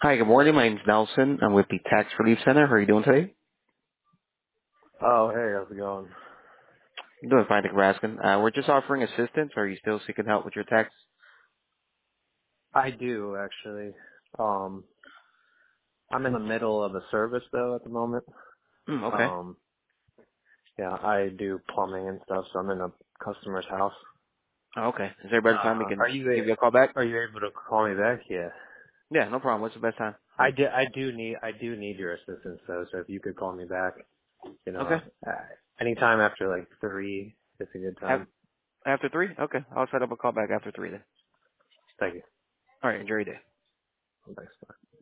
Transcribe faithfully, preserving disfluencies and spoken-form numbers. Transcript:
Hi, good morning. My name's Nelson. I'm with the Tax Relief Center. How are you doing today? Oh, hey, how's it going? I'm doing fine, thank you for asking. Uh, we're just offering assistance. Are you still seeking help with your tax? I do actually. Um, I'm in the middle of a service though at the moment. Mm, okay. Um, yeah, I do plumbing and stuff, so I'm in a customer's house. Oh, okay. Is there a better time we Uh, are can you give you a a- call back? are you able to call me back? Yeah. Yeah, no problem. What's the best time for I you? do. I do need. I do need your assistance though. So if you could call me back, you Okay. know, uh, anytime after like three, it's a good Af- time. After three? Okay. I'll set up a call back after three then. Thank you. All right. Enjoy your day. Thanks.